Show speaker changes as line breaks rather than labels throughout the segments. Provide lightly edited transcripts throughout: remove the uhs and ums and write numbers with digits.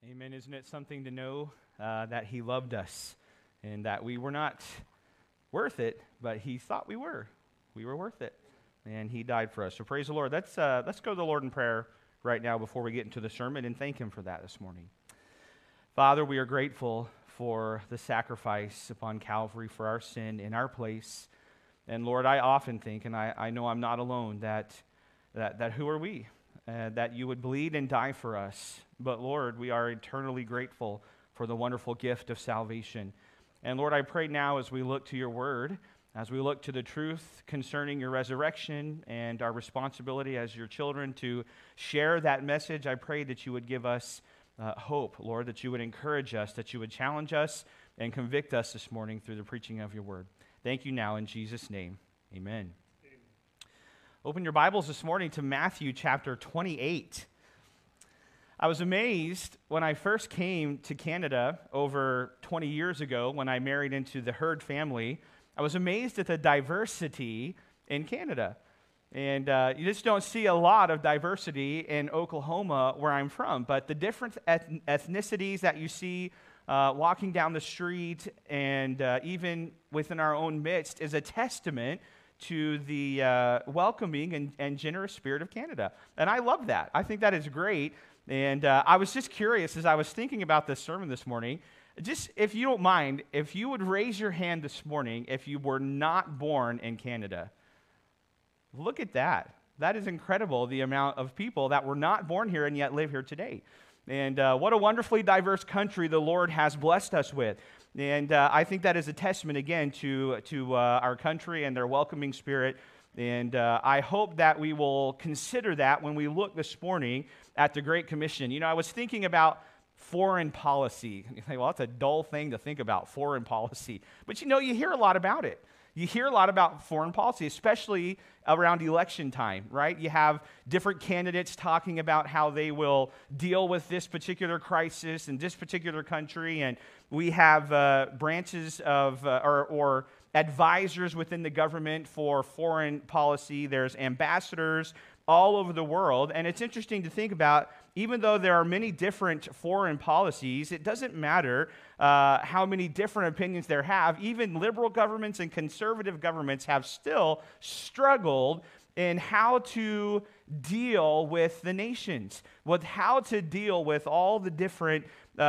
Amen. Isn't it something to know that He loved us and that we were not worth it, but He thought we were. We were worth it, and He died for us. So praise the Lord. Let's go to the Lord in prayer right now before we get into the sermon and thank Him for that this morning. Father, we are grateful for the sacrifice upon Calvary for our sin in our place. And Lord, I often think, and I know I'm not alone, that who are we? That you would bleed and die for us. But Lord, we are eternally grateful for the wonderful gift of salvation. And Lord, I pray now as we look to your word, as we look to the truth concerning your resurrection and our responsibility as your children to share that message, I pray that you would give us hope, Lord, that you would encourage us, that you would challenge us and convict us this morning through the preaching of your word. Thank you now in Jesus' name. Amen. Open your Bibles this morning to Matthew chapter 28. I was amazed when I first came to Canada over 20 years ago when I married into the Hurd family. I was amazed at the diversity in Canada. And you just don't see a lot of diversity in Oklahoma where I'm from. But the different ethnicities that you see walking down the street and even within our own midst is a testament to the welcoming and generous spirit of Canada. And I love that. I think that is great. And I was just curious as I was thinking about this sermon this morning, just if you don't mind, if you would raise your hand this morning if you were not born in Canada. Look at that. That is incredible, the amount of people that were not born here and yet live here today. And what a wonderfully diverse country the Lord has blessed us with. And I think that is a testament, again, to our country and their welcoming spirit. And I hope that we will consider that when we look this morning at the Great Commission. You know, I was thinking about foreign policy. You think, well, that's a dull thing to think about, foreign policy. But you know, you hear a lot about it. You hear a lot about foreign policy, especially around election time, right? You have different candidates talking about how they will deal with this particular crisis in this particular country, and we have branches of or advisors within the government for foreign policy. There's ambassadors all over the world, and it's interesting to think about, even though there are many different foreign policies, it doesn't matter how many different opinions there have. Even liberal governments and conservative governments have still struggled in how to deal with the nations, with how to deal with all the different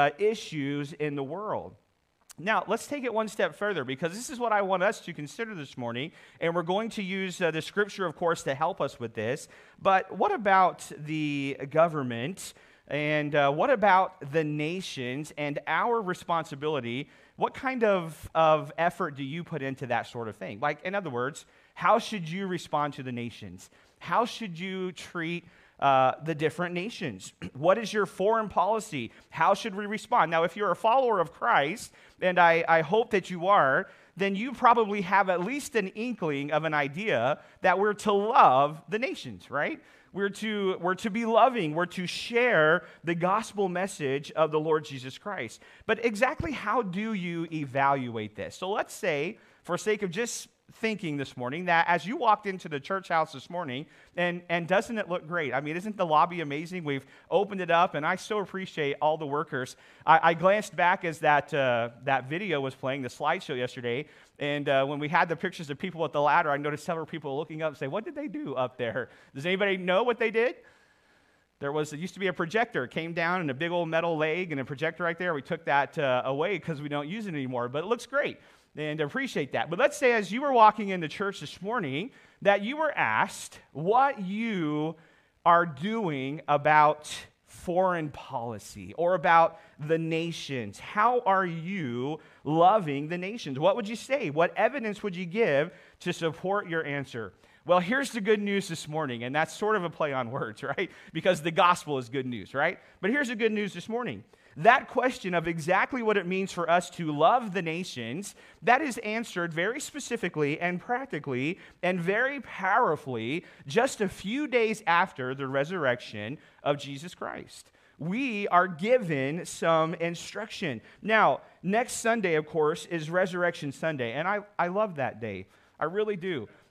issues in the world. Now, let's take it one step further, because this is what I want us to consider this morning, and we're going to use the scripture, of course, to help us with this. But what about the government, and what about the nations and our responsibility? What kind of effort do you put into that sort of thing? Like, in other words, how should you respond to the nations? How should you treat the different nations? What is your foreign policy? How should we respond? Now, if you're a follower of Christ, and I hope that you are, then you probably have at least an inkling of an idea that we're to love the nations, right? We're to be loving. We're to share the gospel message of the Lord Jesus Christ. But exactly how do you evaluate this? So let's say, for sake of just thinking this morning, that as you walked into the church house this morning, and doesn't it look great? I mean, isn't the lobby amazing? We've opened it up, and I so appreciate all the workers. I glanced back as that video was playing, the slideshow yesterday, and when we had the pictures of people at the ladder, I noticed several people looking up and say, what did they do up there? Does anybody know what they did? There used to be a projector, came down and a big old metal leg and a projector right there. We took that away because we don't use it anymore, but it looks great. And I appreciate that. But let's say as you were walking into church this morning that you were asked what you are doing about foreign policy or about the nations. How are you loving the nations? What would you say? What evidence would you give to support your answer? Well, here's the good news this morning, and that's sort of a play on words, right? Because the gospel is good news, right? But here's the good news this morning. That question of exactly what it means for us to love the nations, that is answered very specifically and practically and very powerfully just a few days after the resurrection of Jesus Christ. We are given some instruction. Now, next Sunday, of course, is Resurrection Sunday, and I love that day. I really do.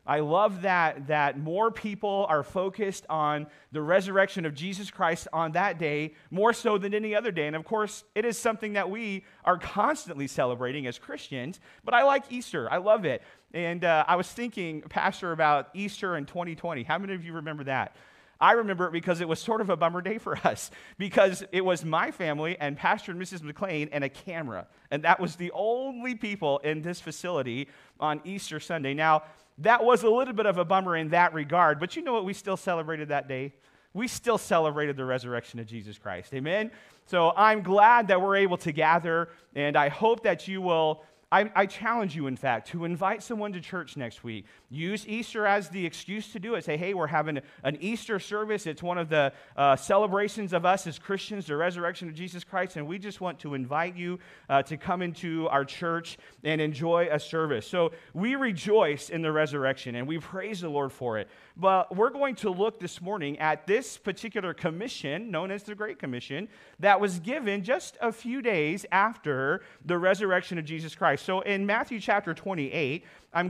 I love that more people are focused on the resurrection of Jesus Christ on that day, more so than any other day. And of course, it is something that we are constantly celebrating as Christians, but I like Easter. I love it. And I was thinking, Pastor, about Easter in 2020. How many of you remember that? I remember it because it was sort of a bummer day for us, because it was my family and Pastor and Mrs. McLean and a camera. And that was the only people in this facility on Easter Sunday. Now, that was a little bit of a bummer in that regard, but you know what we still celebrated that day? We still celebrated the resurrection of Jesus Christ. Amen? So I'm glad that we're able to gather, and I hope that you will. I challenge you, in fact, to invite someone to church next week. Use Easter as the excuse to do it. Say, hey, we're having an Easter service. It's one of the celebrations of us as Christians, the resurrection of Jesus Christ, and we just want to invite you to come into our church and enjoy a service. So we rejoice in the resurrection, and we praise the Lord for it. But we're going to look this morning at this particular commission, known as the Great Commission, that was given just a few days after the resurrection of Jesus Christ. So in Matthew chapter 28,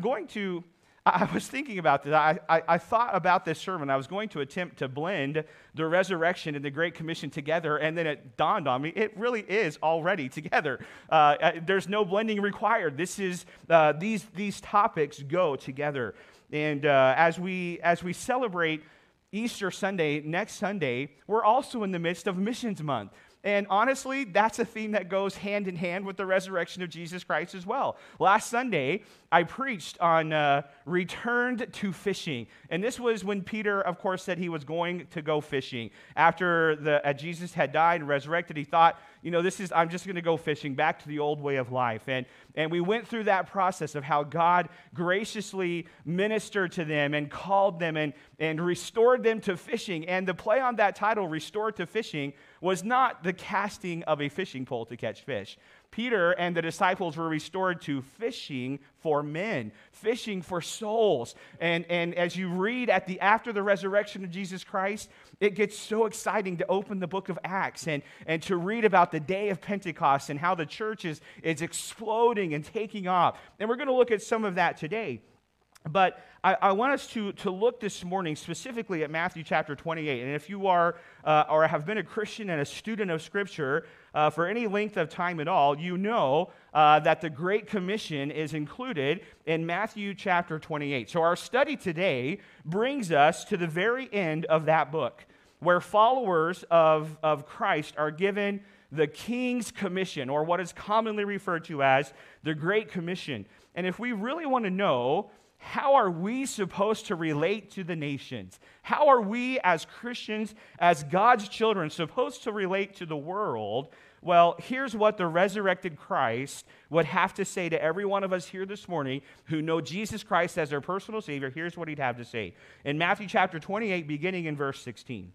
I was thinking about this. I thought about this sermon. I was going to attempt to blend the resurrection and the Great Commission together, and then it dawned on me, it really is already together. There's no blending required. These topics go together. And as we celebrate Easter Sunday, next Sunday, we're also in the midst of Missions Month. And honestly, that's a theme that goes hand in hand with the resurrection of Jesus Christ as well. Last Sunday, I preached on returned to fishing. And this was when Peter, of course, said he was going to go fishing. After Jesus had died and resurrected, he thought, I'm just going to go fishing, back to the old way of life. And we went through that process of how God graciously ministered to them and called them and restored them to fishing. And the play on that title, Restored to Fishing, was not the casting of a fishing pole to catch fish. Peter and the disciples were restored to fishing for men, fishing for souls. And as you read after the resurrection of Jesus Christ, it gets so exciting to open the book of Acts and to read about the day of Pentecost and how the church is exploding and taking off. And we're going to look at some of that today. But I want us to look this morning specifically at Matthew chapter 28. And if you are or have been a Christian and a student of Scripture for any length of time at all, you know that the Great Commission is included in Matthew chapter 28. So our study today brings us to the very end of that book, where followers of Christ are given the King's Commission, or what is commonly referred to as the Great Commission. And if we really want to know, how are we supposed to relate to the nations? How are we as Christians, as God's children, supposed to relate to the world? Well, here's what the resurrected Christ would have to say to every one of us here this morning who know Jesus Christ as their personal Savior. Here's what he'd have to say. In Matthew chapter 28, beginning in verse 16.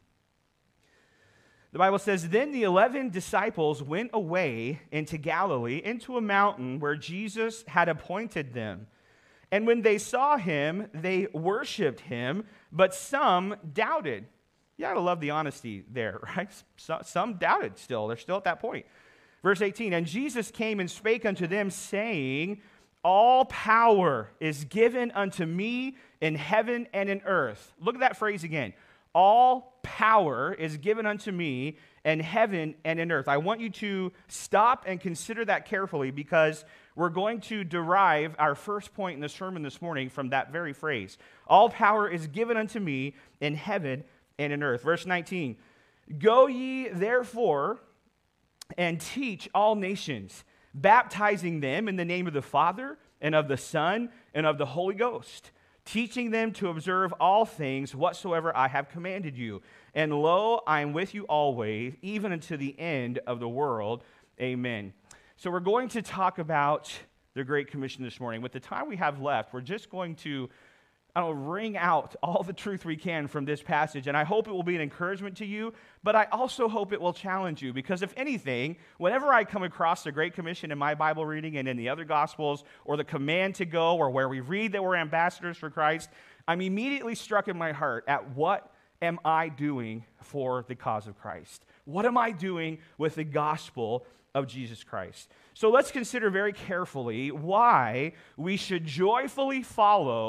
The Bible says, "Then the 11 disciples went away into Galilee, into a mountain where Jesus had appointed them. And when they saw him, they worshiped him, but some doubted." You gotta love the honesty there, right? Some doubted still. They're still at that point. Verse 18, "And Jesus came and spake unto them, saying, All power is given unto me in heaven and in earth." Look at that phrase again. All power is given unto me in heaven and in earth. I want you to stop and consider that carefully, because we're going to derive our first point in the sermon this morning from that very phrase. All power is given unto me in heaven and in earth. Verse 19, "Go ye therefore and teach all nations, baptizing them in the name of the Father and of the Son and of the Holy Ghost, teaching them to observe all things whatsoever I have commanded you. And lo, I am with you always, even unto the end of the world. Amen." So we're going to talk about the Great Commission this morning. With the time we have left, we're just going to wring out all the truth we can from this passage. And I hope it will be an encouragement to you, but I also hope it will challenge you. Because if anything, whenever I come across the Great Commission in my Bible reading and in the other Gospels, or the command to go, or where we read that we're ambassadors for Christ, I'm immediately struck in my heart at what am I doing for the cause of Christ? What am I doing with the gospel of Jesus Christ? So let's consider very carefully why we should joyfully follow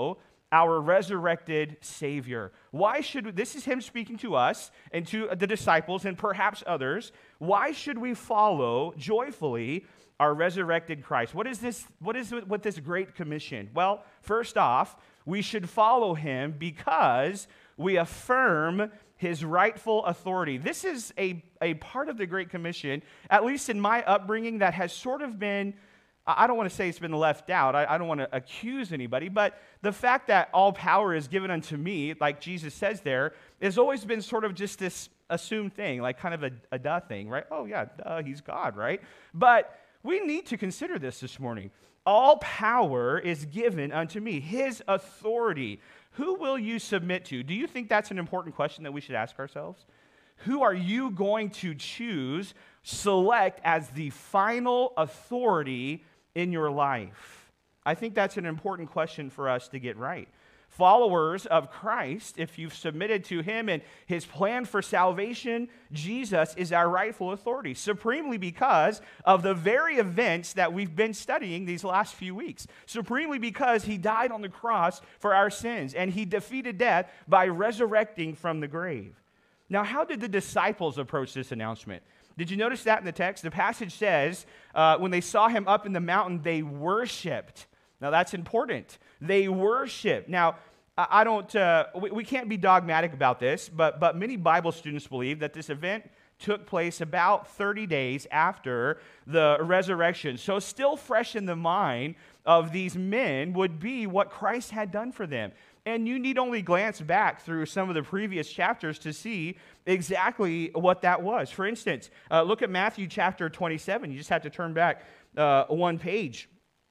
our resurrected Savior. Why should, this is him speaking to us and to the disciples and perhaps others, why should we follow joyfully our resurrected Christ? What is with this great commission? Well, first off, we should follow him because we affirm his rightful authority. This is a part of the Great Commission, at least in my upbringing, that has sort of been, I don't want to say it's been left out. I don't want to accuse anybody, but the fact that all power is given unto me, like Jesus says there, has always been sort of just this assumed thing, like kind of a duh thing, right? Oh yeah, duh, he's God, right? But we need to consider this morning. All power is given unto me, his authority. Who will you submit to? Do you think that's an important question that we should ask ourselves? Who are you going to choose, select as the final authority in your life? I think that's an important question for us to get right. Followers of Christ, if you've submitted to him and his plan for salvation, Jesus is our rightful authority, supremely because of the very events that we've been studying these last few weeks. Supremely because he died on the cross for our sins, and he defeated death by resurrecting from the grave. Now, how did the disciples approach this announcement? Did you notice that in the text? The passage says, when they saw him up in the mountain, they worshiped. Now, that's important. They worship. Now, we can't be dogmatic about this, but many Bible students believe that this event took place about 30 days after the resurrection. So still fresh in the mind of these men would be what Christ had done for them. And you need only glance back through some of the previous chapters to see exactly what that was. For instance, look at Matthew chapter 27. You just have to turn back one page.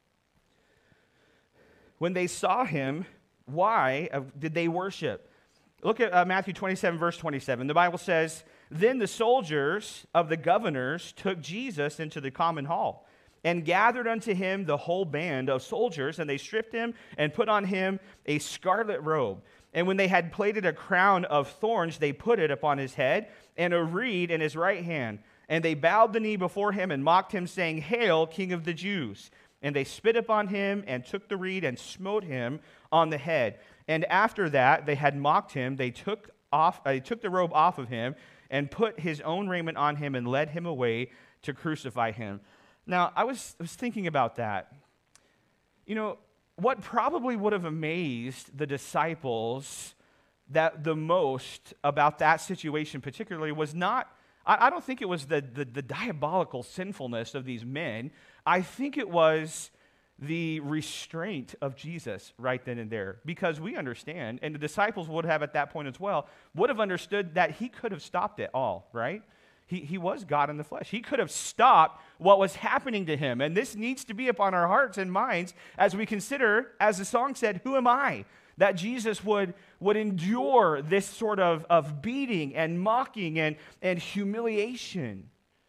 When they saw him, why did they worship? Look at Matthew 27, verse 27. The Bible says, "Then the soldiers of the governors took Jesus into the common hall and gathered unto him the whole band of soldiers, and they stripped him and put on him a scarlet robe. And when they had plaited a crown of thorns, they put it upon his head and a reed in his right hand. And they bowed the knee before him and mocked him, saying, 'Hail, King of the Jews!' And they spit upon him and took the reed and smote him on the head. And after that they had mocked him, they took the robe off of him and put his own raiment on him and led him away to crucify him." Now, I was thinking about that. You know, what probably would have amazed the disciples that the most about that situation particularly was not, I don't think it was the diabolical sinfulness of these men. I think it was the restraint of Jesus right then and there. Because we understand, and the disciples would have at that point as well, would have understood that he could have stopped it all, right? He was God in the flesh. He could have stopped what was happening to him. And this needs to be upon our hearts and minds as we consider, as the song said, "Who am I?" That Jesus would endure this sort of beating and mocking and humiliation.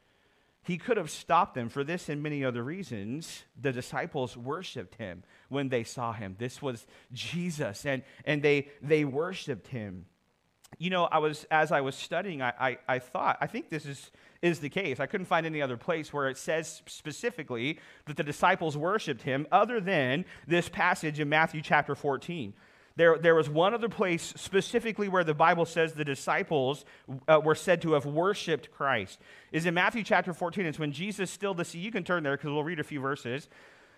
He could have stopped them. For this and many other reasons, the disciples worshiped him when they saw him. This was Jesus, and they worshiped him. You know, as I was studying, I thought, I think this is the case. I couldn't find any other place where it says specifically that the disciples worshiped him other than this passage in Matthew chapter 14. There was one other place specifically where the Bible says the disciples were said to have worshiped Christ. Is in Matthew chapter 14. It's when Jesus stilled the sea. You can turn there because we'll read a few verses.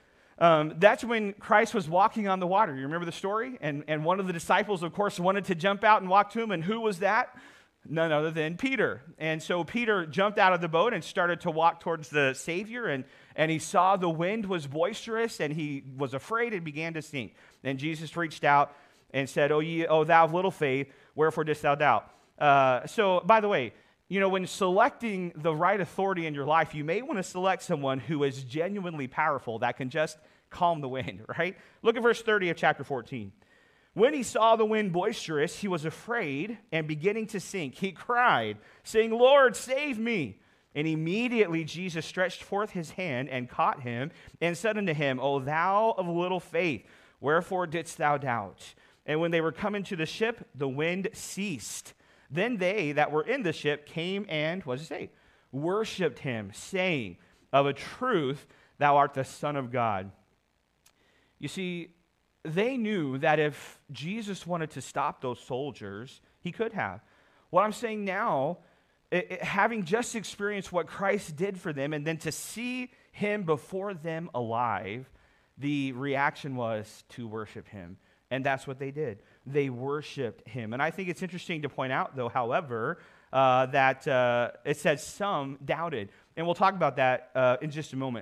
That's when Christ was walking on the water. You remember the story? And one of the disciples, of course, wanted to jump out and walk to him. And who was that? None other than Peter. And so Peter jumped out of the boat and started to walk towards the Savior. And he saw the wind was boisterous, and he was afraid and began to sink. And Jesus reached out and said, O thou of little faith, wherefore didst thou doubt? So, by the way, you know, when selecting the right authority in your life, you may want to select someone who is genuinely powerful that can just calm the wind, right? Look at verse 30 of chapter 14. "When he saw the wind boisterous, he was afraid, and beginning to sink, he cried, saying, 'Lord, save me.' And immediately Jesus stretched forth his hand and caught him, and said unto him, O thou of little faith, wherefore didst thou doubt? And when they were come into the ship, the wind ceased. Then they that were in the ship came and," what does it say? "Worshipped him, saying, Of a truth, thou art the Son of God." You see, they knew that if Jesus wanted to stop those soldiers, he could have. What I'm saying now, having just experienced what Christ did for them and then to see him before them alive, the reaction was to worship him. And that's what they did. They worshiped him. And I think it's interesting to point out, though, however, that it says some doubted. And we'll talk about that in just a moment.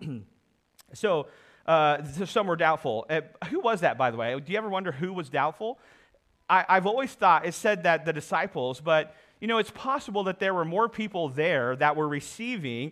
So some were doubtful. Who was that, by the way? Do you ever wonder who was doubtful? I've always thought it said that the disciples, but it's possible that there were more people there that were receiving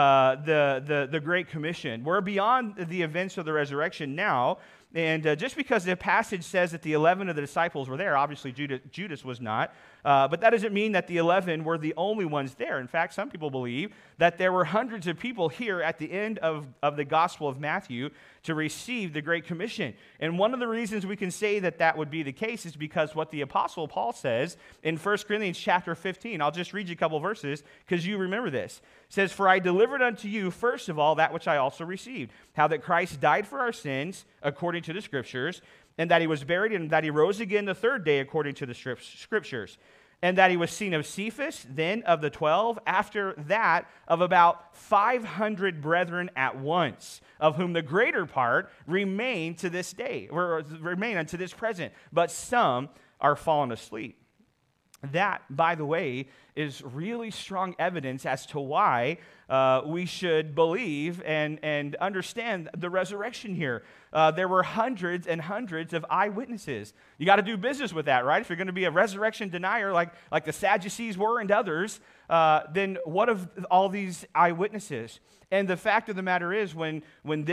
the Great Commission. We're beyond the events of the resurrection now, and just because the passage says that the 11 of the disciples were there, obviously Judas was not, but that doesn't mean that the 11 were the only ones there. In fact, some people believe that there were hundreds of people here at the end of the Gospel of Matthew to receive the Great Commission. And one of the reasons we can say that that would be the case is because what the Apostle Paul says in 1 Corinthians chapter 15. I'll just read you a couple verses because you remember this. It says, "For I delivered unto you first of all that which I also received, how that Christ died for our sins according to the Scriptures, and that he was buried, and that he rose again the third day according to the Scriptures, and that he was seen of Cephas, then of the 12, after that of about 500 brethren at once, of whom the greater part remain to this day, or remain unto this present, but some are fallen asleep." That, by the way, is really strong evidence as to why we should believe and understand the resurrection here. There were hundreds and hundreds of eyewitnesses. You got to do business with that, right? If you're going to be a resurrection denier like the Sadducees were and others, then what of all these eyewitnesses? And the fact of the matter is, when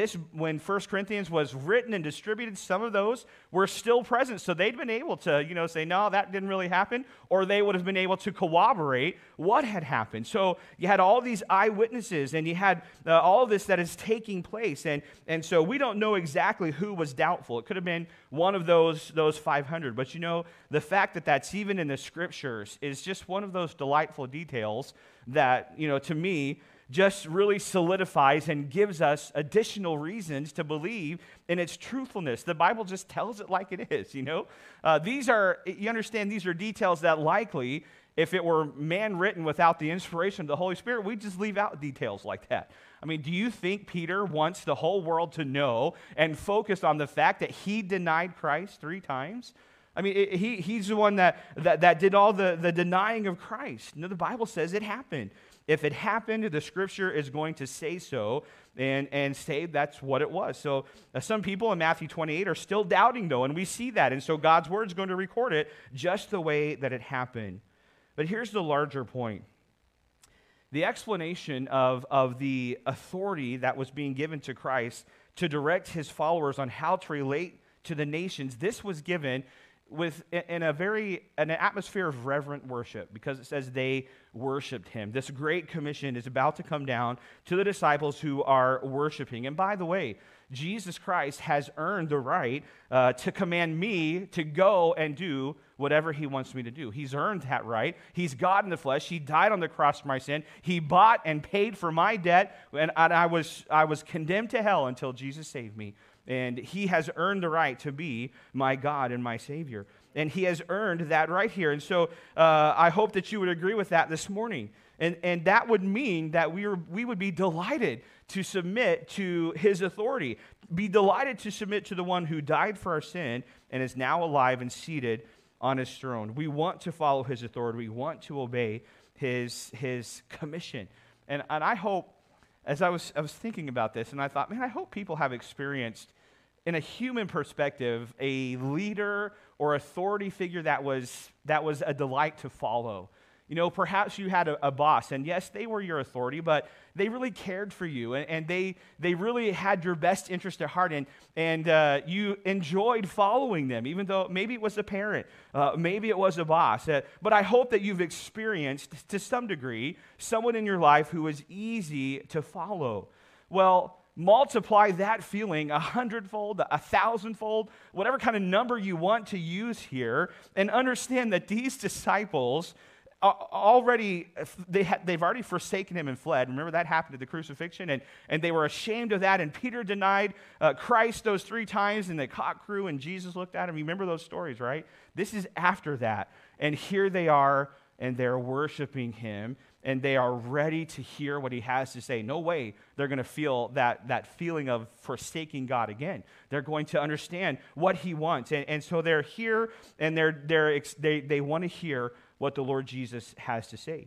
1 Corinthians was written and distributed, some of those were still present. So they'd been able to, say, no, that didn't really happen, or they would have been able to corroborate what had happened. So you had all these eyewitnesses, and you had all of this that is taking place. And so we don't know exactly who was doubtful. It could have been one of those 500. But the fact that that's even in the Scriptures is just one of those delightful details that, to me, just really solidifies and gives us additional reasons to believe in its truthfulness. The Bible just tells it like it is, you understand, these are details that likely, if it were man-written without the inspiration of the Holy Spirit, we'd just leave out details like that. I mean, do you think Peter wants the whole world to know and focus on the fact that he denied Christ 3 times? I mean, he's the one that did all the denying of Christ. The Bible says it happened. If it happened, the Scripture is going to say so and say that's what it was. So some people in Matthew 28 are still doubting, though, and we see that. And so God's Word is going to record it just the way that it happened. But here's the larger point. The explanation of the authority that was being given to Christ to direct his followers on how to relate to the nations, this was given in an atmosphere of reverent worship, because it says they worshiped him. This great commission is about to come down to the disciples who are worshiping. And by the way, Jesus Christ has earned the right to command me to go and do whatever he wants me to do. He's earned that right. He's God in the flesh. He died on the cross for my sin. He bought and paid for my debt, and I was condemned to hell until Jesus saved me. And he has earned the right to be my God and my Savior. And he has earned that right here. And so I hope that you would agree with that this morning. And that would mean that we would be delighted to submit to his authority, be delighted to submit to the one who died for our sin and is now alive and seated on his throne. We want to follow his authority. We want to obey his commission. And I hope, as I was thinking about this, and I thought, man, I hope people have experienced, in a human perspective, a leader or authority figure that was a delight to follow. Perhaps you had a boss, and yes, they were your authority, but they really cared for you, and they really had your best interest at heart, and you enjoyed following them, even though maybe it was a parent, maybe it was a boss. But I hope that you've experienced, to some degree, someone in your life who was easy to follow. Well, multiply that feeling 100-fold, 1,000-fold, whatever kind of number you want to use here, and understand that these disciples already, they've already forsaken him and fled. Remember that happened at the crucifixion, and they were ashamed of that, and Peter denied Christ those 3 times, and the cock crew, and Jesus looked at him. You remember those stories, right? This is after that, and here they are, and they're worshiping him, and they are ready to hear what he has to say. No way they're going to feel that feeling of forsaking God again. They're going to understand what he wants, and so they're here, and they want to hear what the Lord Jesus has to say.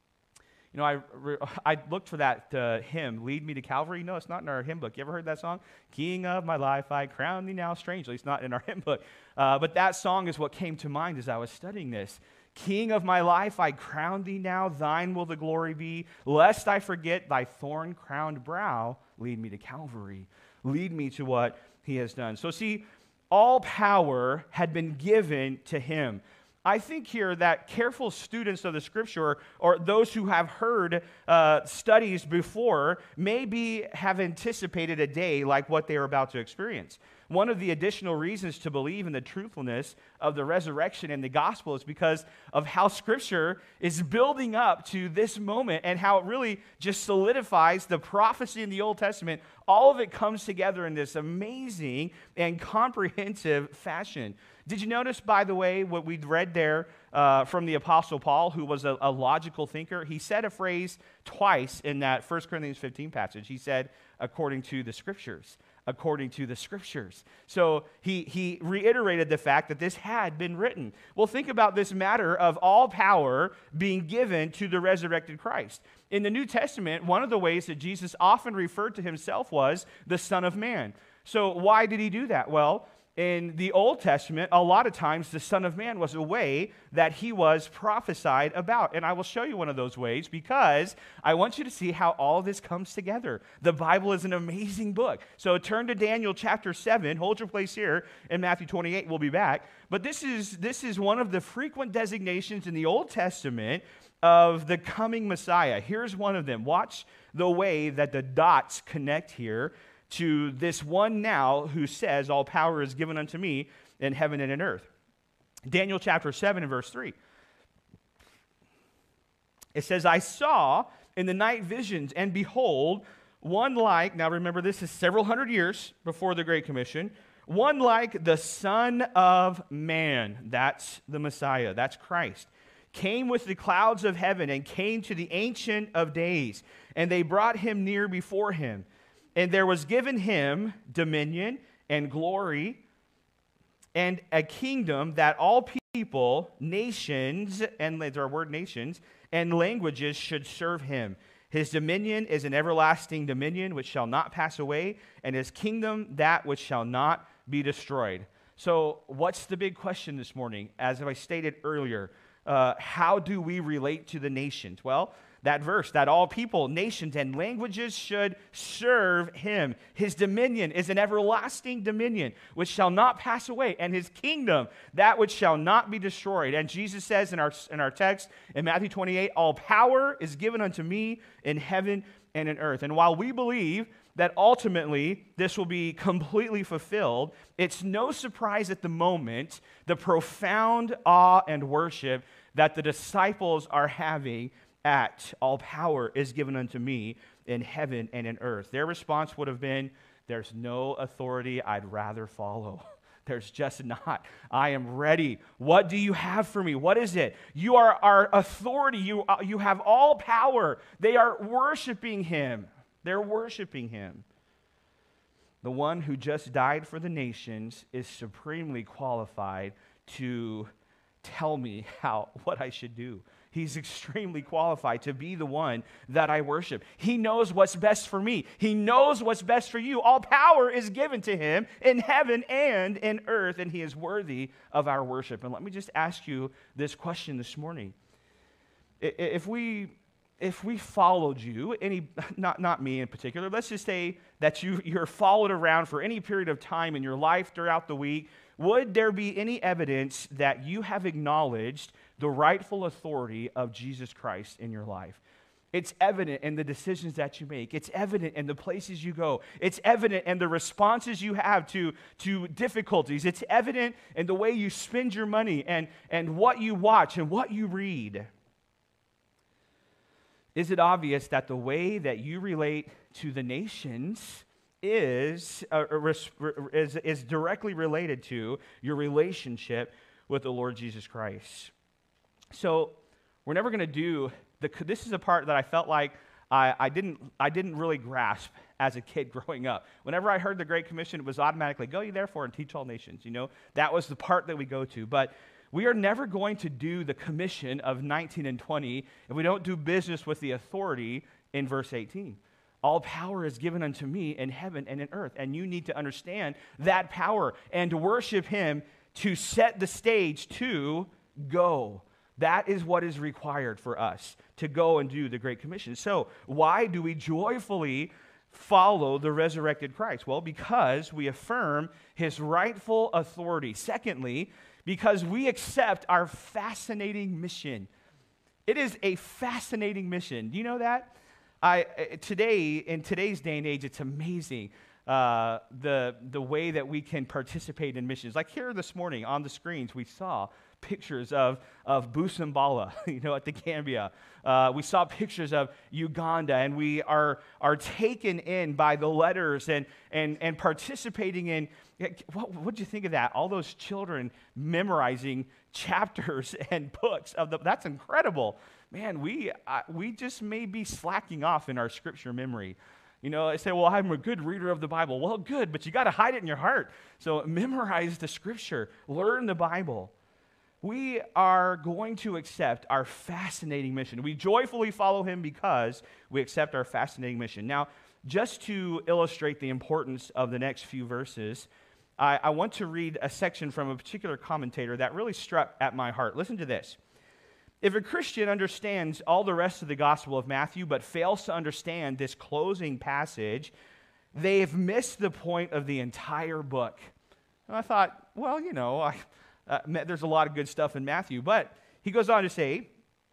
You know, I looked for that hymn, Lead Me to Calvary. No, it's not in our hymn book. You ever heard that song? King of my life, I crown thee now strangely. It's not in our hymn book. But that song is what came to mind as I was studying this. King of my life, I crown thee now, thine will the glory be. Lest I forget thy thorn-crowned brow, lead me to Calvary. Lead me to what he has done. So see, all power had been given to him. I think here that careful students of the Scripture, or those who have heard studies before, maybe have anticipated a day like what they are about to experience. One of the additional reasons to believe in the truthfulness of the resurrection and the gospel is because of how Scripture is building up to this moment and how it really just solidifies the prophecy in the Old Testament. All of it comes together in this amazing and comprehensive fashion. Did you notice, by the way, what we'd read there from the Apostle Paul, who was a logical thinker? He said a phrase twice in that 1 Corinthians 15 passage. He said, according to the Scriptures. According to the Scriptures. So he reiterated the fact that this had been written. Well, think about this matter of all power being given to the resurrected Christ. In the New Testament, one of the ways that Jesus often referred to himself was the Son of Man. So why did he do that? Well, in the Old Testament, a lot of times the Son of Man was a way that he was prophesied about. And I will show you one of those ways because I want you to see how all this comes together. The Bible is an amazing book. So turn to Daniel chapter 7. Hold your place here in Matthew 28. We'll be back. But this is one of the frequent designations in the Old Testament of the coming Messiah. Here's one of them. Watch the way that the dots connect here to this one now who says, all power is given unto me in heaven and in earth. Daniel chapter 7 and verse 3. It says, I saw in the night visions, and behold, one like, now remember this is several hundred years before the Great Commission, one like the Son of Man, that's the Messiah, that's Christ, came with the clouds of heaven and came to the Ancient of Days, and they brought him near before him. And there was given him dominion and glory and a kingdom that all people, nations, and there's our word nations, and languages should serve him. His dominion is an everlasting dominion which shall not pass away, and his kingdom that which shall not be destroyed. So what's the big question this morning? As I stated earlier, how do we relate to the nations? Well, that verse, that all people, nations, and languages should serve him. His dominion is an everlasting dominion which shall not pass away, and his kingdom, that which shall not be destroyed. And Jesus says in our text in Matthew 28, all power is given unto me in heaven and in earth. And while we believe that ultimately this will be completely fulfilled, it's no surprise at the moment the profound awe and worship that the disciples are having at all power is given unto me in heaven and in earth. Their response would have been, there's no authority I'd rather follow. There's just not. I am ready. What do you have for me? What is it? You are our authority. You have all power. They are worshiping him. They're worshiping him. The one who just died for the nations is supremely qualified to tell me what I should do. He's extremely qualified to be the one that I worship. He knows what's best for me. He knows what's best for you. All power is given to him in heaven and in earth, and he is worthy of our worship. And let me just ask you this question this morning. If we followed you, not me in particular, let's just say that you're followed around for any period of time in your life throughout the week, would there be any evidence that you have acknowledged the rightful authority of Jesus Christ in your life? It's evident in the decisions that you make. It's evident in the places you go. It's evident in the responses you have to difficulties. It's evident in the way you spend your money and what you watch and what you read. is it obvious that the way that you relate to the nations is directly related to your relationship with the Lord Jesus Christ? So we're never going to do this is a part that I felt like I didn't really grasp as a kid growing up. Whenever I heard the Great Commission, it was automatically, go ye therefore and teach all nations. That was the part that we go to. But we are never going to do the commission of 19 and 20 if we don't do business with the authority in verse 18. All power is given unto me in heaven and in earth. And you need to understand that power and to worship him to set the stage to go. That is what is required for us to go and do the Great Commission. So why do we joyfully follow the resurrected Christ? Well, because we affirm his rightful authority. Secondly, because we accept our fascinating mission. It is a fascinating mission. Do you know that? In today's day and age, it's amazing the way that we can participate in missions. Like here this morning on the screens, we saw pictures of Busumbala, at the Gambia. We saw pictures of Uganda, and we are taken in by the letters and participating in. What did you think of that? All those children memorizing chapters and books that's incredible. Man, we just may be slacking off in our scripture memory. I say, well, I'm a good reader of the Bible. Well, good, but you got to hide it in your heart. So memorize the scripture, learn the Bible. We are going to accept our fascinating mission. We joyfully follow him because we accept our fascinating mission. Now, just to illustrate the importance of the next few verses, I want to read a section from a particular commentator that really struck at my heart. Listen to this. If a Christian understands all the rest of the Gospel of Matthew but fails to understand this closing passage, they've missed the point of the entire book. And I thought, well, there's a lot of good stuff in Matthew, but he goes on to say,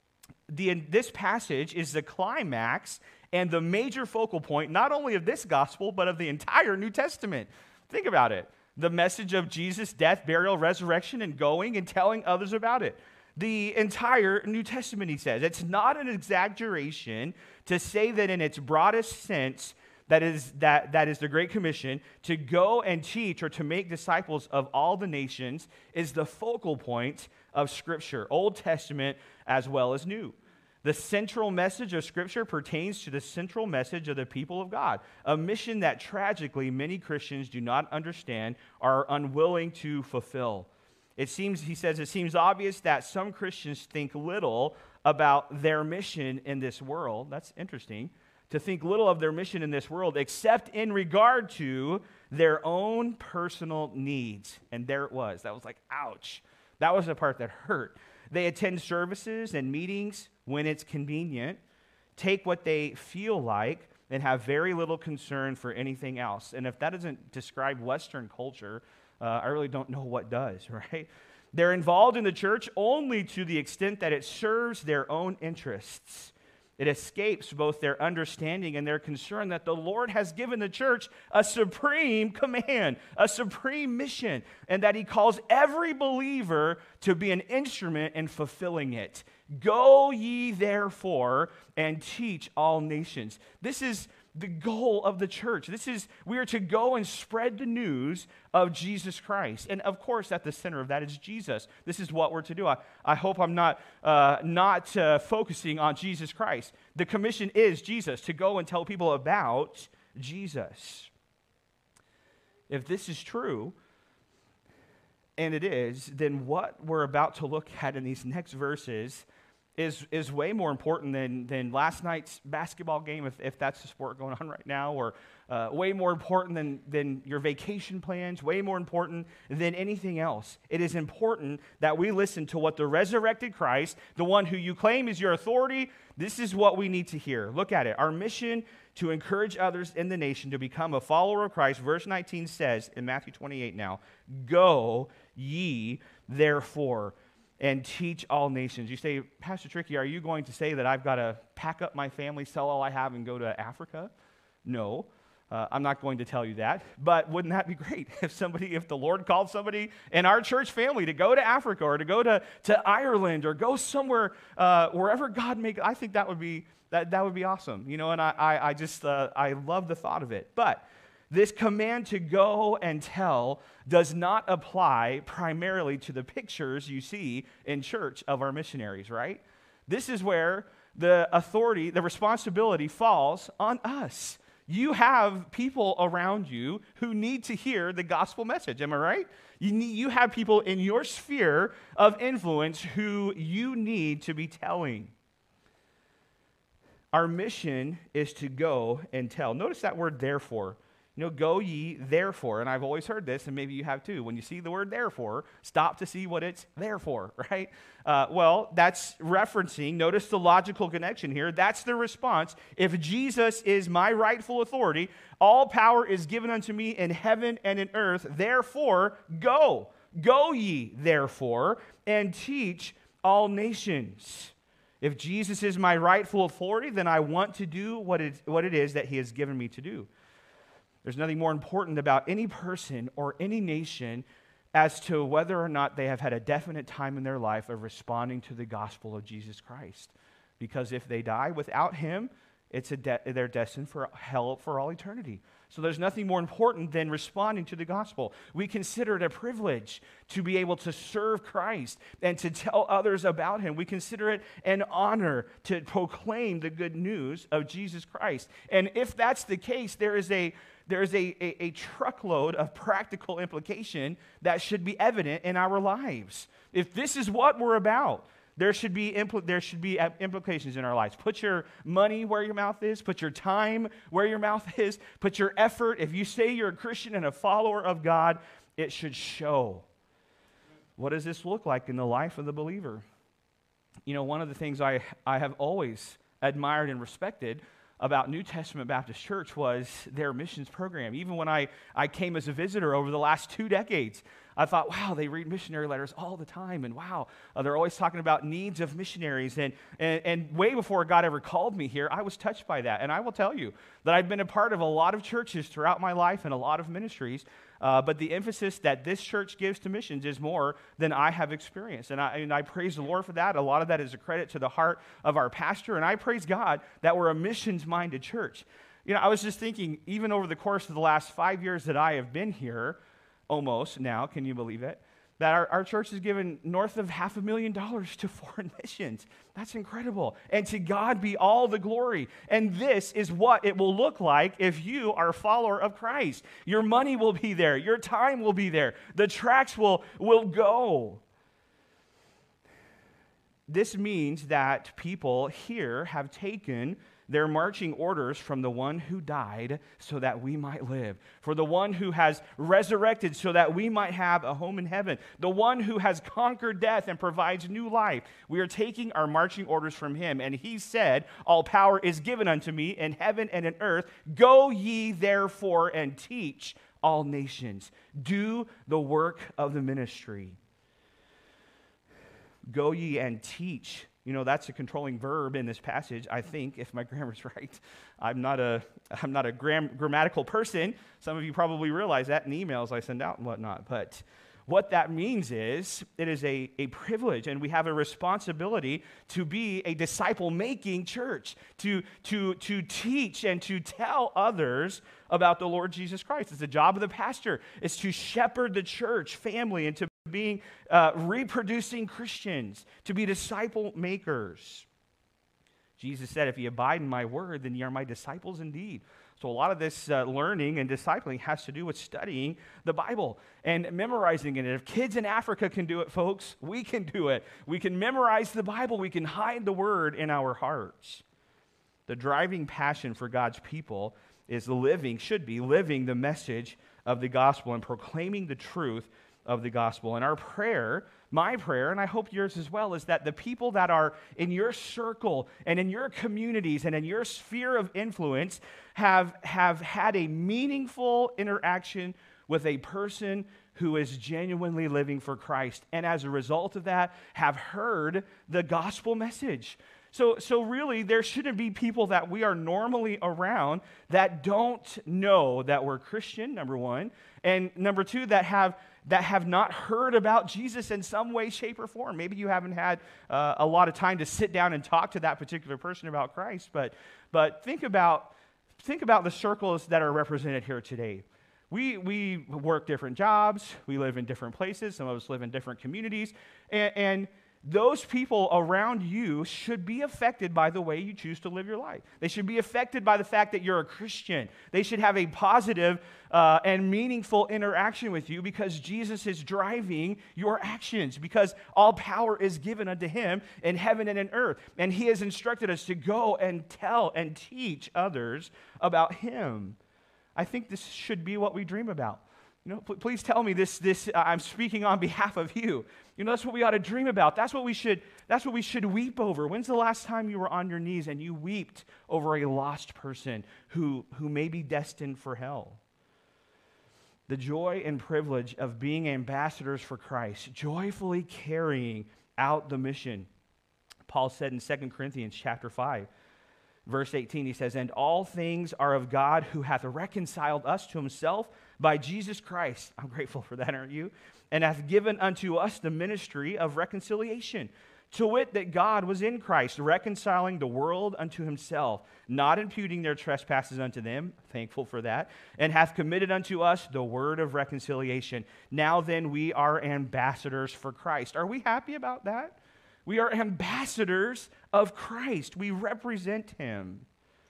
this passage is the climax and the major focal point not only of this gospel, but of the entire New Testament. Think about it. The message of Jesus' death, burial, resurrection, and going and telling others about it. The entire New Testament, he says. It's not an exaggeration to say that in its broadest sense, that is the Great Commission, to go and teach or to make disciples of all the nations is the focal point of Scripture, Old Testament as well as New. The central message of Scripture pertains to the central message of the people of God, a mission that tragically many Christians do not understand or are unwilling to fulfill. He says, it seems obvious that some Christians think little about their mission in this world. That's interesting. To think little of their mission in this world, except in regard to their own personal needs. And there it was. That was like, ouch. That was the part that hurt. They attend services and meetings when it's convenient, take what they feel like, and have very little concern for anything else. And if that doesn't describe Western culture, I really don't know what does, right? They're involved in the church only to the extent that it serves their own interests. It escapes both their understanding and their concern that the Lord has given the church a supreme command, a supreme mission, and that he calls every believer to be an instrument in fulfilling it. Go ye therefore and teach all nations. This is the goal of the church. We are to go and spread the news of Jesus Christ. And of course, at the center of that is Jesus. This is what we're to do. I hope I'm not focusing on Jesus Christ. The commission is Jesus, to go and tell people about Jesus. If this is true, and it is, then what we're about to look at in these next verses is way more important than last night's basketball game, if that's the sport going on right now, or way more important than your vacation plans, way more important than anything else. It is important that we listen to what the resurrected Christ, the one who you claim is your authority, this is what we need to hear. Look at it. Our mission to encourage others in the nation to become a follower of Christ, verse 19 says in Matthew 28 now, go ye therefore and teach all nations. You say, Pastor Tricky, are you going to say that I've got to pack up my family, sell all I have, and go to Africa? No, I'm not going to tell you that. But wouldn't that be great if the Lord called somebody in our church family to go to Africa or to go to Ireland or go somewhere, wherever God may go? I think that would be That would be awesome. And I just, I love the thought of it. But this command to go and tell does not apply primarily to the pictures you see in church of our missionaries, right? This is where the authority, the responsibility falls on us. You have people around you who need to hear the gospel message. Am I right? You have people in your sphere of influence who you need to be telling. Our mission is to go and tell. Notice that word therefore. Go ye therefore. And I've always heard this, and maybe you have too. When you see the word therefore, stop to see what it's there for, right? Well, that's referencing, notice the logical connection here. That's the response. If Jesus is my rightful authority, all power is given unto me in heaven and in earth. Therefore, go. Go ye therefore and teach all nations. If Jesus is my rightful authority, then I want to do what it is that he has given me to do. There's nothing more important about any person or any nation as to whether or not they have had a definite time in their life of responding to the gospel of Jesus Christ. Because if they die without him, they're destined for hell for all eternity. So there's nothing more important than responding to the gospel. We consider it a privilege to be able to serve Christ and to tell others about him. We consider it an honor to proclaim the good news of Jesus Christ. And if that's the case, there is a truckload of practical implication that should be evident in our lives. If this is what we're about, there should be implications in our lives. Put your money where your mouth is. Put your time where your mouth is. Put your effort. If you say you're a Christian and a follower of God, it should show. What does this look like in the life of the believer? One of the things I have always admired and respected about New Testament Baptist Church was their missions program. Even when I came as a visitor over the last 2 decades, I thought, wow, they read missionary letters all the time, and wow, they're always talking about needs of missionaries. And way before God ever called me here, I was touched by that. And I will tell you that I've been a part of a lot of churches throughout my life and a lot of ministries, but the emphasis that this church gives to missions is more than I have experienced. And I praise the Lord for that. A lot of that is a credit to the heart of our pastor, and I praise God that we're a missions-minded church. I was just thinking, even over the course of the last 5 years that I have been here, almost now, can you believe it? That our church has given north of $500,000 to foreign missions. That's incredible. And to God be all the glory. And this is what it will look like if you are a follower of Christ. Your money will be there. Your time will be there. The tracts will go. This means that people here have taken their marching orders from the one who died so that we might live, for the one who has resurrected so that we might have a home in heaven, the one who has conquered death and provides new life. We are taking our marching orders from him, and he said, all power is given unto me in heaven and in earth. Go ye therefore and teach all nations. Do the work of the ministry. Go ye and teach. That's a controlling verb in this passage, I think, if my grammar's right. I'm not a grammatical person. Some of you probably realize that in emails I send out and whatnot. But what that means is it is a privilege, and we have a responsibility to be a disciple-making church, to teach and to tell others about the Lord Jesus Christ. It's the job of the pastor. It's to shepherd the church family and to being reproducing Christians, to be disciple makers. Jesus said, if you abide in my word, then ye are my disciples indeed. So a lot of this learning and discipling has to do with studying the Bible and memorizing it. And if kids in Africa can do it, folks, we can do it. We can memorize the Bible. We can hide the word in our hearts. The driving passion for God's people is should be living the message of the gospel and proclaiming the truth of the gospel. And our prayer, my prayer, and I hope yours as well, is that the people that are in your circle and in your communities and in your sphere of influence have had a meaningful interaction with a person who is genuinely living for Christ. And as a result of that, have heard the gospel message. So really, there shouldn't be people that we are normally around that don't know that we're Christian, number one, and number two, that have that have not heard about Jesus in some way, shape, or form. Maybe you haven't had a lot of time to sit down and talk to that particular person about Christ, but think about the circles that are represented here today. We work different jobs. We live in different places. Some of us live in different communities. And those people around you should be affected by the way you choose to live your life. They should be affected by the fact that you're a Christian. They should have a positive and meaningful interaction with you because Jesus is driving your actions, because all power is given unto him in heaven and in earth. And he has instructed us to go and tell and teach others about him. I think this should be what we dream about. Please tell me this. I'm speaking on behalf of you. That's what we ought to dream about. That's what we should weep over. When's the last time you were on your knees and you wept over a lost person who may be destined for hell? The joy and privilege of being ambassadors for Christ, joyfully carrying out the mission. Paul said in 2 Corinthians chapter 5, verse 18, he says, "And all things are of God, who hath reconciled us to himself by Jesus Christ." I'm grateful for that, aren't you? "And hath given unto us the ministry of reconciliation, to wit, that God was in Christ, reconciling the world unto himself, not imputing their trespasses unto them," thankful for that, "and hath committed unto us the word of reconciliation. Now then we are ambassadors for Christ." Are we happy about that? We are ambassadors of Christ. We represent him.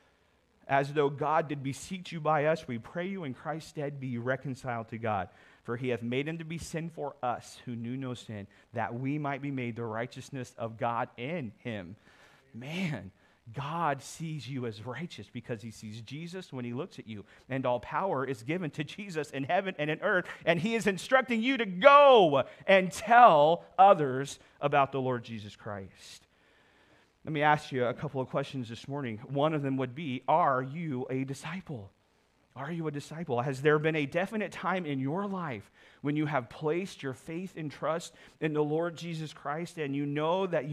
"As though God did beseech you by us, we pray you in Christ's stead be reconciled to God. For he hath made him to be sin for us, who knew no sin, that we might be made the righteousness of God in him." Man, God sees you as righteous because he sees Jesus when he looks at you. And all power is given to Jesus in heaven and in earth. And he is instructing you to go and tell others about the Lord Jesus Christ. Let me ask you a couple of questions this morning. One of them would be, are you a disciple? Are you a disciple? Has there been a definite time in your life when you have placed your faith and trust in the Lord Jesus Christ and you know that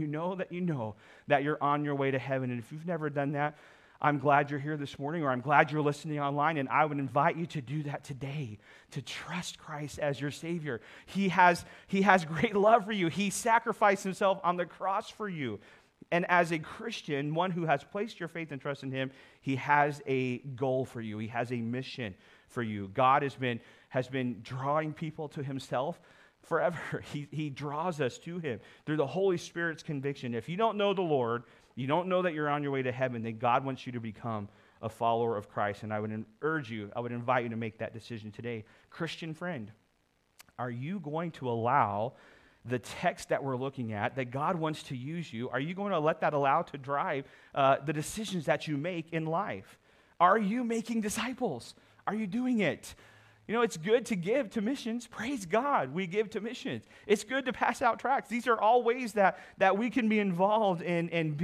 you're on your way to heaven? And if you've never done that, I'm glad you're here this morning, or I'm glad you're listening online, and I would invite you to do that today, to trust Christ as your Savior. He has great love for you. He sacrificed himself on the cross for you. And as a Christian, one who has placed your faith and trust in him, he has a goal for you. He has a mission for you. God has been drawing people to himself forever. He draws us to him through the Holy Spirit's conviction. If you don't know the Lord, you don't know that you're on your way to heaven, then God wants you to become a follower of Christ. And I would invite you to make that decision today. Christian friend, are you going to allow the text that we're looking at, that God wants to use you, are you going to let that allow to drive the decisions that you make in life? Are you making disciples? Are you doing it? It's good to give to missions. Praise God, we give to missions. It's good to pass out tracts. These are all ways that we can be involved in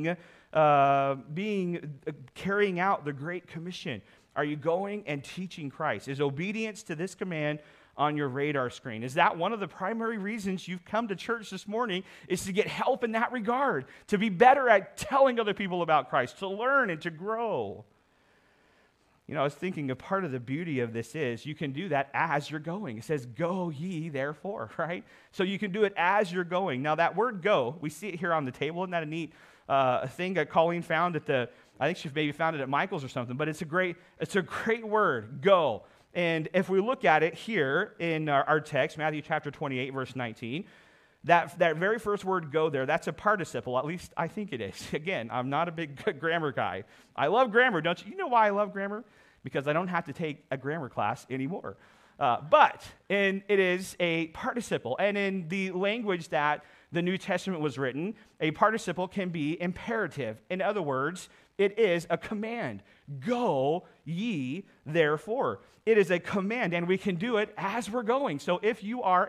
carrying out the Great Commission. Are you going and teaching Christ? Is obedience to this command on your radar screen? Is that one of the primary reasons you've come to church this morning, is to get help in that regard, to be better at telling other people about Christ, to learn and to grow? I was thinking a part of the beauty of this is you can do that as you're going. It says, "Go ye therefore," right? So you can do it as you're going. Now that word "go," we see it here on the table. Isn't that a neat thing that Colleen found I think she maybe found it at Michael's or something, but it's a great word, "go." And if we look at it here in our text, Matthew chapter 28, verse 19, that very first word "go" there, that's a participle. At least I think it is. Again, I'm not a big grammar guy. I love grammar, don't you? You know why I love grammar? Because I don't have to take a grammar class anymore. It is a participle. And in the language that the New Testament was written, a participle can be imperative. In other words, it is a command. Go ye therefore. It is a command, and we can do it as we're going. So if you are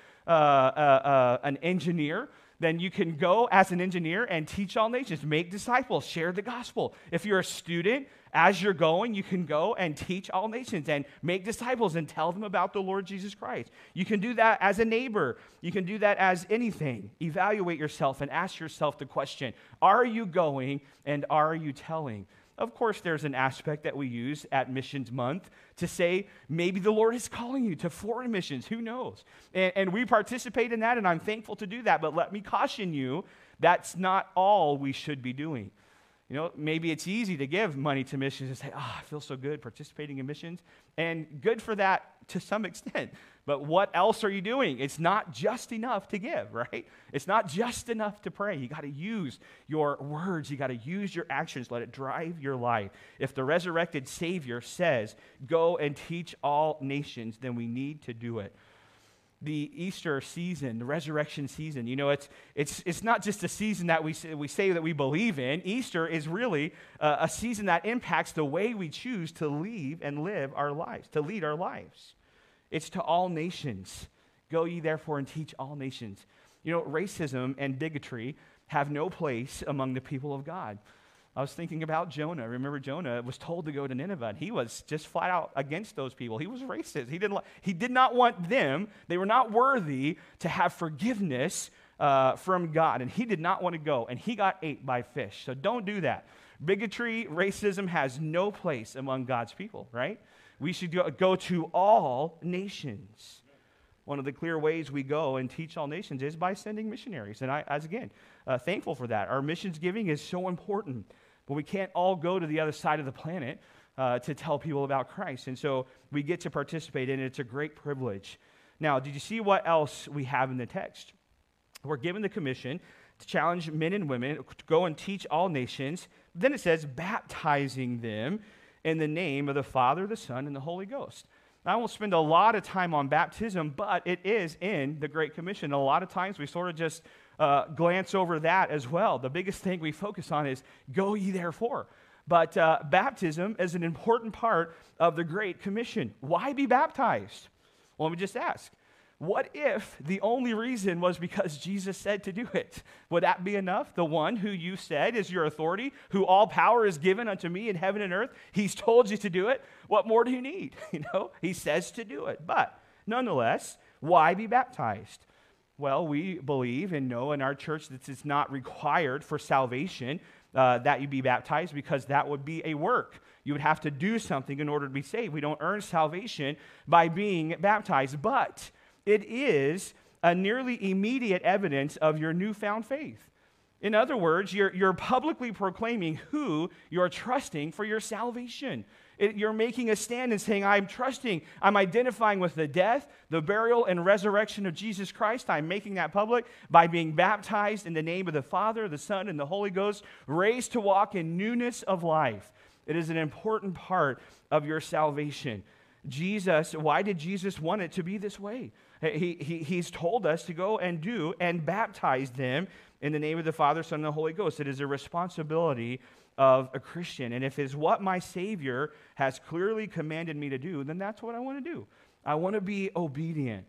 an engineer, then you can go as an engineer and teach all nations, make disciples, share the gospel. If you're a student, as you're going, you can go and teach all nations and make disciples and tell them about the Lord Jesus Christ. You can do that as a neighbor. You can do that as anything. Evaluate yourself and ask yourself the question, are you going and are you telling of course, there's an aspect that we use at Missions Month to say maybe the Lord is calling you to foreign missions. Who knows? And we participate in that, and I'm thankful to do that. But let me caution you, that's not all we should be doing. You know, maybe it's easy to give money to missions and say, I feel so good participating in missions. And good for that to some extent. But what else are you doing? It's not just enough to give, right? It's not just enough to pray. You got to use your words. You got to use your actions. Let it drive your life. If the resurrected Savior says, go and teach all nations, then we need to do it. The Easter season, the resurrection season, you know, it's not just a season that we say that we believe in. Easter is really a season that impacts the way we choose to live and live our lives, to lead our lives. It's to all nations. Go ye therefore and teach all nations. You know, racism and bigotry have no place among the people of God. I was thinking about Jonah. Remember, Jonah was told to go to Nineveh, and he was just flat out against those people. He was racist. He did not want them. They were not worthy to have forgiveness from God, and he did not want to go, and he got ate by fish. So don't do that. Bigotry, racism has no place among God's people, right? We should go to all nations. One of the clear ways we go and teach all nations is by sending missionaries. And again, thankful for that. Our missions giving is so important. But we can't all go to the other side of the planet to tell people about Christ. And so we get to participate in it. It's a great privilege. Now, did you see what else we have in the text? We're given the commission to challenge men and women to go and teach all nations. Then it says, baptizing them in the name of the Father, the Son, and the Holy Ghost. Now, I won't spend a lot of time on baptism, but it is in the Great Commission. A lot of times we sort of just glance over that as well. The biggest thing we focus on is go ye therefore. But baptism is an important part of the Great Commission. Why be baptized? Well, let me just ask. What if the only reason was because Jesus said to do it? Would that be enough? The one who you said is your authority, who all power is given unto me in heaven and earth, he's told you to do it. What more do you need? You know, he says to do it. But nonetheless, why be baptized? Well, we believe and know in our church that it's not required for salvation that you be baptized, because that would be a work. You would have to do something in order to be saved. We don't earn salvation by being baptized, but it is a nearly immediate evidence of your newfound faith. In other words, you're publicly proclaiming who you're trusting for your salvation. You're making a stand and saying, I'm trusting, I'm identifying with the death, the burial, and resurrection of Jesus Christ. I'm making that public by being baptized in the name of the Father, the Son, and the Holy Ghost, raised to walk in newness of life. It is an important part of your salvation. Jesus, why did Jesus want it to be this way? He's told us to go and do and baptize them in the name of the Father, Son, and the Holy Ghost. It is a responsibility of a Christian. And if it's what my Savior has clearly commanded me to do, then that's what I want to do. I want to be obedient.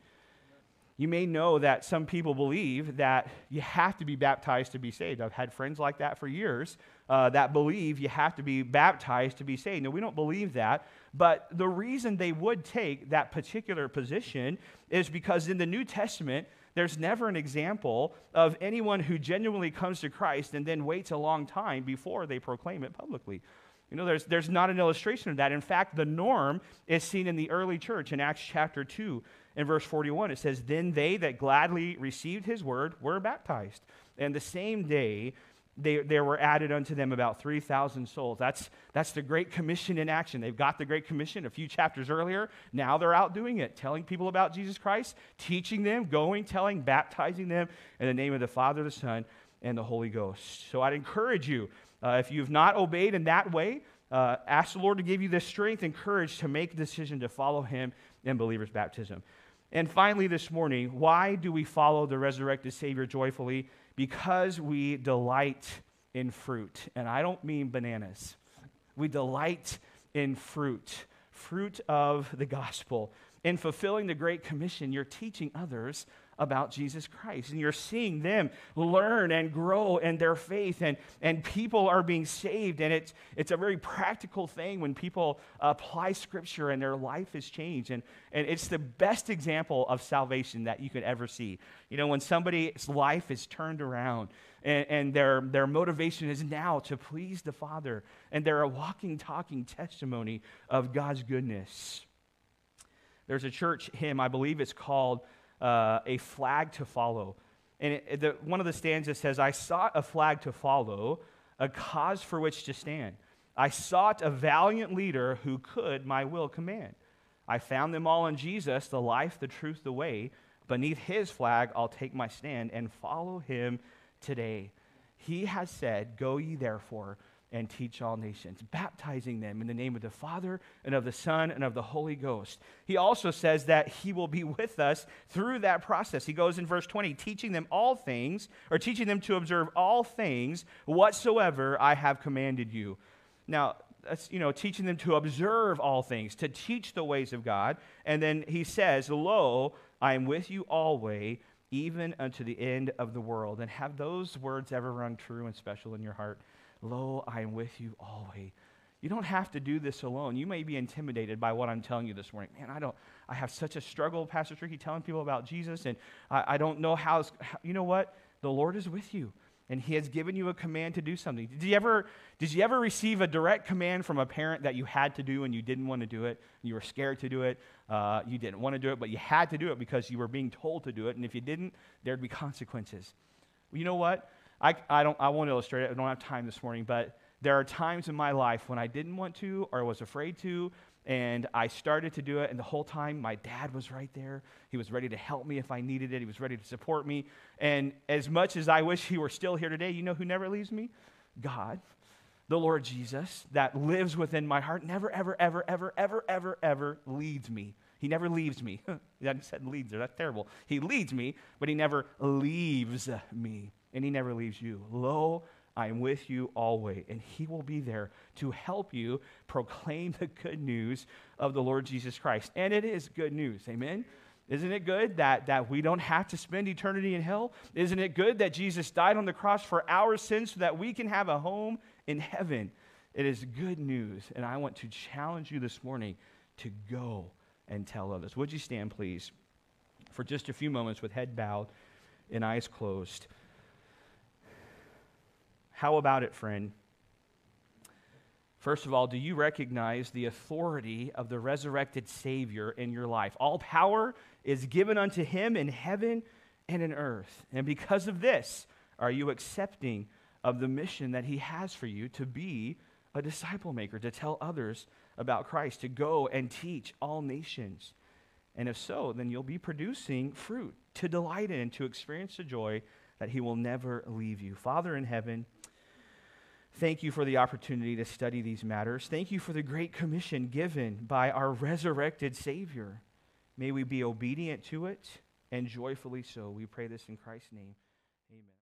You may know that some people believe that you have to be baptized to be saved. I've had friends like that for years that believe you have to be baptized to be saved. No, we don't believe that. But the reason they would take that particular position is because in the New Testament, there's never an example of anyone who genuinely comes to Christ and then waits a long time before they proclaim it publicly. You know, there's not an illustration of that. In fact, the norm is seen in the early church in Acts chapter 2 and verse 41. It says, then they that gladly received his word were baptized. And the same day, there were added unto them about 3,000 souls. That's the Great Commission in action. They've got the Great Commission a few chapters earlier. Now they're out doing it, telling people about Jesus Christ, teaching them, going, telling, baptizing them in the name of the Father, the Son, and the Holy Ghost. So I'd encourage you, if you've not obeyed in that way, ask the Lord to give you the strength and courage to make a decision to follow him in believer's baptism. And finally this morning, why do we follow the resurrected Savior joyfully? Because we delight in fruit. And I don't mean bananas. We delight in fruit of the gospel. In fulfilling the Great Commission, you're teaching others about Jesus Christ. And you're seeing them learn and grow in their faith, and people are being saved. And it's a very practical thing when people apply Scripture and their life is changed. And it's the best example of salvation that you could ever see. You know, when somebody's life is turned around and their motivation is now to please the Father, and they're a walking, talking testimony of God's goodness. There's a church hymn, I believe it's called A Flag to Follow. And one of the stanzas says, I sought a flag to follow, a cause for which to stand. I sought a valiant leader who could my will command. I found them all in Jesus, the life, the truth, the way. Beneath his flag I'll take my stand and follow him today. He has said, go ye therefore and teach all nations, baptizing them in the name of the Father and of the Son and of the Holy Ghost. He also says that he will be with us through that process. He goes in verse 20, teaching them all things, or teaching them to observe all things whatsoever I have commanded you. Now, that's, teaching them to observe all things, to teach the ways of God. And then he says, lo, I am with you always, even unto the end of the world. And have those words ever rung true and special in your heart? Lo, I am with you always. You don't have to do this alone. You may be intimidated by what I'm telling you this morning. Man, I have such a struggle, Pastor Tricky, telling people about Jesus, and I don't know how. You know what? The Lord is with you, and he has given you a command to do something. Did you ever receive a direct command from a parent that you had to do and you didn't want to do it? You were scared to do it. You didn't want to do it, but you had to do it because you were being told to do it, and if you didn't, there'd be consequences. Well, you know what? I won't illustrate it. I don't have time this morning, but there are times in my life when I didn't want to or was afraid to, and I started to do it, and the whole time my dad was right there. He was ready to help me if I needed it. He was ready to support me. And as much as I wish he were still here today, you know who never leaves me? God, the Lord Jesus, that lives within my heart, never, ever, ever, ever, ever, ever, ever leads me. He never leaves me. I said leads there. That's terrible. He leads me, but he never leaves me. And he never leaves you. Lo, I am with you always, and he will be there to help you proclaim the good news of the Lord Jesus Christ. And it is good news, amen? Isn't it good that we don't have to spend eternity in hell? Isn't it good that Jesus died on the cross for our sins so that we can have a home in heaven? It is good news, and I want to challenge you this morning to go and tell others. Would you stand, please, for just a few moments with head bowed and eyes closed? How about it, friend? First of all, do you recognize the authority of the resurrected Savior in your life? All power is given unto him in heaven and in earth. And because of this, are you accepting of the mission that he has for you to be a disciple maker, to tell others about Christ, to go and teach all nations? And if so, then you'll be producing fruit to delight in, to experience the joy that he will never leave you. Father in heaven, thank you for the opportunity to study these matters. Thank you for the great commission given by our resurrected Savior. May we be obedient to it and joyfully so. We pray this in Christ's name. Amen.